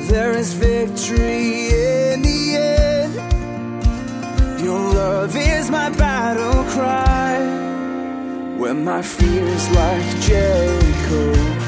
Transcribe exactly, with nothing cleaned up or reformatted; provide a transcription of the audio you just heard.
there is victory in the end. Your love is my battle cry when my fears like Jericho